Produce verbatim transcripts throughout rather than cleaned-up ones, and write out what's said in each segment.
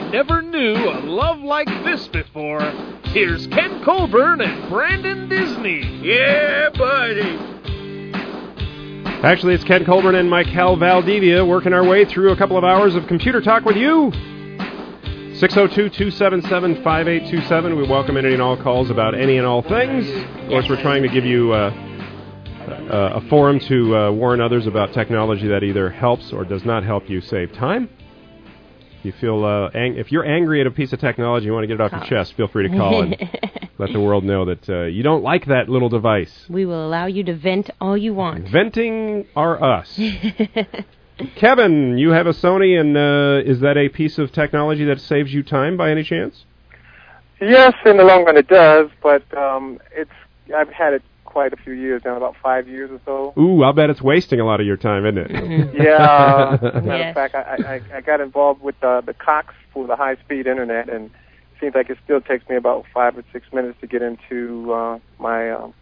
never knew a love like this before. Here's Ken Colburn and Brandon Disney. Yeah, buddy. Actually, it's Ken Colburn and Michael Valdivia working our way through a couple of hours of computer talk with you. six oh two, two seven seven, five eight two seven. We welcome any and all calls about any and all things. Of course, we're trying to give you uh, uh, a forum to uh, warn others about technology that either helps or does not help you save time. If you feel uh, ang- if you're angry at a piece of technology, you want to get it off your chest, feel free to call and let the world know that uh, you don't like that little device. We will allow you to vent all you want. Venting are us. Kevin, you have a Sony, and uh, is that a piece of technology that saves you time by any chance? Yes, in the long run it does, but um, it's I've had it quite a few years now, about five years or so. Ooh, I'll bet it's wasting a lot of your time, isn't it? Yeah. As a matter Yes. of fact, I, I, I got involved with uh, the Cox for the high-speed internet, and it seems like it still takes me about five or six minutes to get into uh, my um,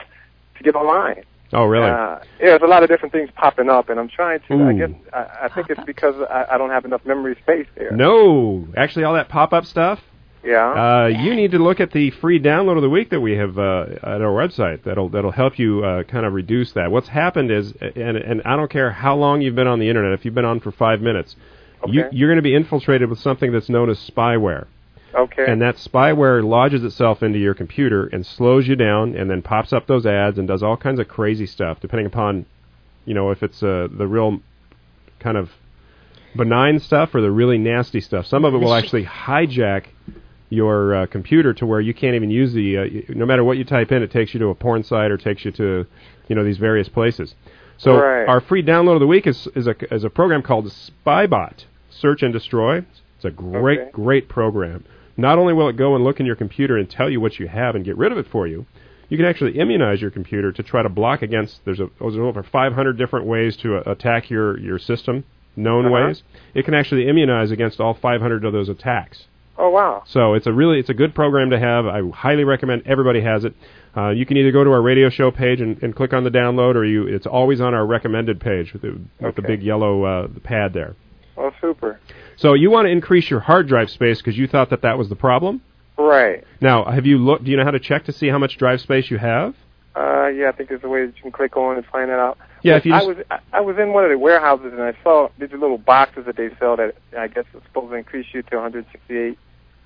to get online. Oh, really? Uh, yeah, there's a lot of different things popping up, and I'm trying to. Ooh. I guess I, I think it's because I, I don't have enough memory space there. No, actually, all that pop-up stuff. Yeah. Uh, you need to look at the free download of the week that we have uh, at our website. That'll that'll help you uh, kind of reduce that. What's happened is, and and I don't care how long you've been on the internet. If you've been on for five minutes, Okay. you, you're going to be infiltrated with something that's known as spyware. Okay. And that spyware lodges itself into your computer and slows you down, and then pops up those ads and does all kinds of crazy stuff, depending upon, you know, if it's uh, the real kind of benign stuff or the really nasty stuff. Some of it will actually hijack your uh, computer to where you can't even use the, uh, no matter what you type in, it takes you to a porn site or takes you to, you know, these various places. So Right. our free download of the week is is a, is a program called Spybot, Search and Destroy. It's a great, Okay. great program. Not only will it go and look in your computer and tell you what you have and get rid of it for you, you can actually immunize your computer to try to block against, there's, a, there's over five hundred different ways to uh, attack your, your system, known Uh-huh. ways. It can actually immunize against all five hundred of those attacks. Oh, wow. So it's a really, it's a good program to have. I highly recommend everybody has it. Uh, you can either go to our radio show page and, and click on the download, or you, it's always on our recommended page with the, with the Okay. big yellow uh, pad there. Oh, super. So you want to increase your hard drive space because you thought that that was the problem? Right. Now, have you looked, do you know how to check to see how much drive space you have? Uh, yeah, I think there's a way that you can click on and find that out. Yeah, But if you I just- was I, I was in one of the warehouses and I saw these little boxes that they sell that I guess are supposed to increase you to one hundred sixty-eight.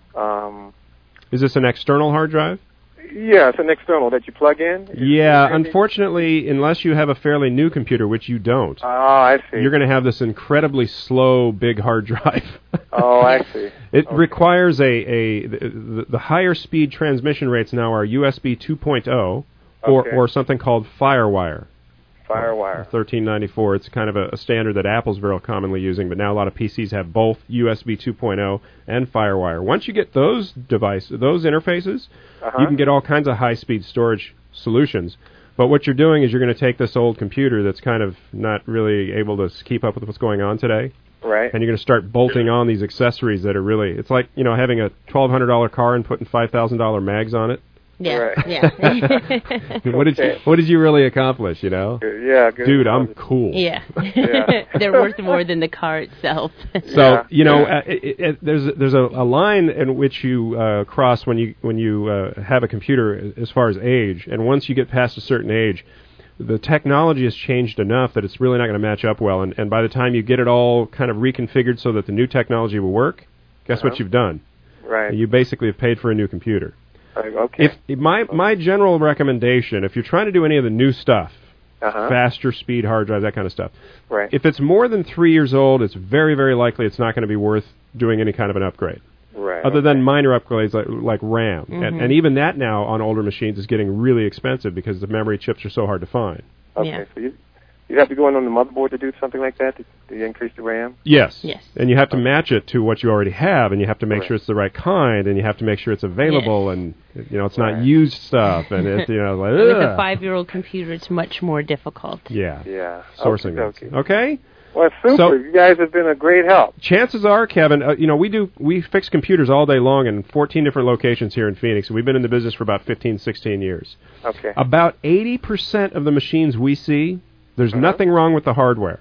Um, Is this an external hard drive? yeah, it's an external that you plug in. Yeah, Is it- unfortunately, unless you have a fairly new computer, which you don't, Oh, I see. you're going to have this incredibly slow big hard drive. Oh, I see. It Okay. requires a, a the, the higher speed transmission rates now are U S B two point oh or, Okay. or something called FireWire. Firewire. thirteen ninety-four. It's kind of a, a standard that Apple's very commonly using, but now a lot of P Cs have both U S B two point oh and FireWire. Once you get those devices, those interfaces, Uh-huh. you can get all kinds of high-speed storage solutions. But what you're doing is you're going to take this old computer that's kind of not really able to s- keep up with what's going on today, Right. and you're going to start bolting on these accessories that are really, it's like, you know, having a twelve hundred dollars car and putting five thousand dollars mags on it. Yeah, Right. yeah. What did you, Okay. what did you really accomplish, you know? Good. Yeah, good. Dude, I'm cool. yeah. Yeah. They're worth more than the car itself. So Yeah. you know, Yeah. uh, it, it, it, there's there's a, a line in which you uh, cross when you when you uh, have a computer as far as age, and once you get past a certain age, the technology has changed enough that it's really not going to match up well. And, and by the time you get it all kind of reconfigured so that the new technology will work, guess Uh-huh. what you've done? Right. You basically have paid for a new computer. Uh, okay. If, if my my general recommendation, if you're trying to do any of the new stuff, uh-huh. faster speed hard drive, that kind of stuff. Right. If it's more than three years old, it's very, very likely it's not going to be worth doing any kind of an upgrade. Right. Other okay. than minor upgrades like, like RAM. Mm-hmm. And, and even that now on older machines is getting really expensive because the memory chips are so hard to find. Okay. Yeah. So you you have to go in on the motherboard to do something like that to, to increase the RAM. Yes. Yes. And you have to match it to what you already have, and you have to make Right. sure it's the right kind, and you have to make sure it's available, Yes. and you know it's not Right. used stuff, and it's you know like With a ugh. five-year-old computer, it's much more difficult. Yeah. Yeah. Sourcing Okay. it. Okay. Well, super. So- you guys have been a great help. Chances are, Kevin, uh, you know, we do we fix computers all day long in fourteen different locations here in Phoenix, and we've been in the business for about fifteen, sixteen years. Okay. About eighty percent of the machines we see, there's Uh-huh. nothing wrong with the hardware.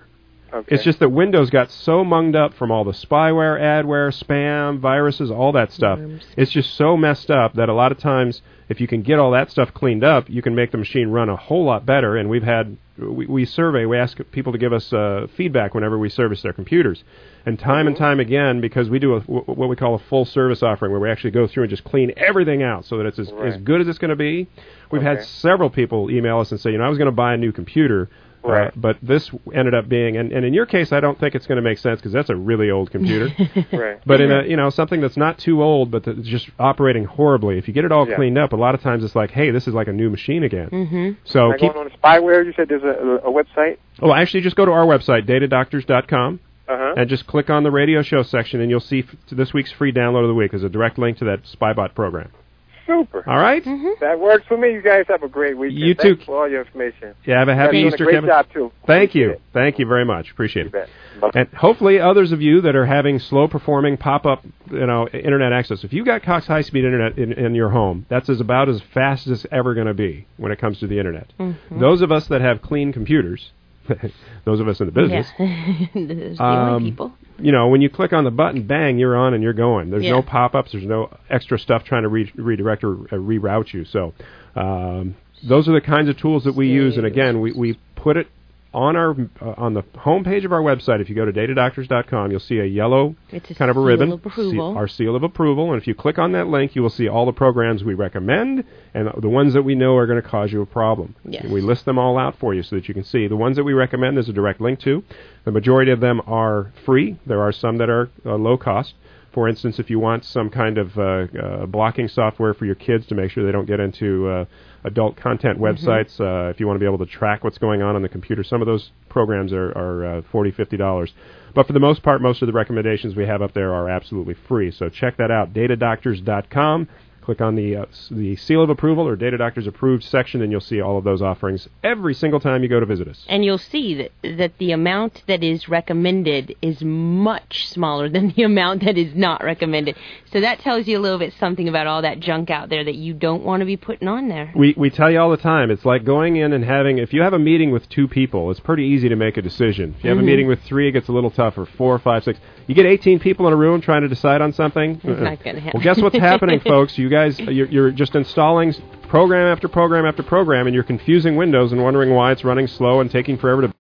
Okay. It's just that Windows got so munged up from all the spyware, adware, spam, viruses, all that stuff. Worms. It's just so messed up that a lot of times, if you can get all that stuff cleaned up, you can make the machine run a whole lot better. And we've had, we, we survey, we ask people to give us uh, feedback whenever we service their computers. And time and time again, because we do a, what we call a full service offering, where we actually go through and just clean everything out so that it's as, Right. as good as it's going to be. We've Okay. had several people email us and say, you know, I was going to buy a new computer, Right. uh, but this ended up being, and, and in your case, I don't think it's going to make sense because that's a really old computer. Right. But in a, you know, something that's not too old, but that's just operating horribly, if you get it all Yeah. cleaned up, a lot of times it's like, hey, this is like a new machine again. Mm-hmm. So Am I keep, going on the spyware? You said there's a, a website? oh, actually, just go to our website, data doctors dot com. Uh-huh. And just click on the radio show section, and you'll see f- this week's free download of the week. There's a direct link to that Spybot program. Super. All right? Mm-hmm. That works for me. You guys have a great weekend. You Thanks too. for all your information. Yeah, have a happy You're doing Easter, a great Kevin. job, too. Thank Appreciate you. it. Thank you very much. Appreciate You it. bet. Bye. And hopefully others of you that are having slow-performing pop-up, you know, internet access. If you've got Cox high-speed internet in, in your home, that's as about as fast as it's ever going to be when it comes to the internet. Mm-hmm. Those of us that have clean computers, those of us in the business, Yeah. There's the Um, only people. you know, when you click on the button, bang, you're on and you're going. There's Yeah. no pop-ups. There's no extra stuff trying to re- redirect or uh, reroute you. So um, those are the kinds of tools that we use. And again, we, we put it on our uh, on the home page of our website. If you go to data doctors dot com, you'll see a yellow It's a kind of a seal ribbon, of approval. see- our seal of approval. And if you click on that link, you will see all the programs we recommend and the ones that we know are going to cause you a problem. Yes. We list them all out for you so that you can see. The ones that we recommend, there's a direct link to. The majority of them are free. There are some that are uh, low cost. For instance, if you want some kind of uh, uh, blocking software for your kids to make sure they don't get into uh, adult content websites, uh, if you want to be able to track what's going on on the computer, some of those programs are, are uh, forty dollars, fifty dollars. But for the most part, most of the recommendations we have up there are absolutely free. So check that out, data doctors dot com. Click on the uh, s- the seal of approval or Data Doctors Approved section, and you'll see all of those offerings every single time you go to visit us. And you'll see that, that the amount that is recommended is much smaller than the amount that is not recommended. So that tells you a little bit something about all that junk out there that you don't want to be putting on there. We we tell you all the time, it's like going in and having, if you have a meeting with two people, it's pretty easy to make a decision. If you have Mhm. a meeting with three, it gets a little tougher. Four, five, six. You get eighteen people in a room trying to decide on something. It's not gonna happen. Well, guess what's happening, folks? You guys, you're, you're just installing program after program after program, and you're confusing Windows and wondering why it's running slow and taking forever to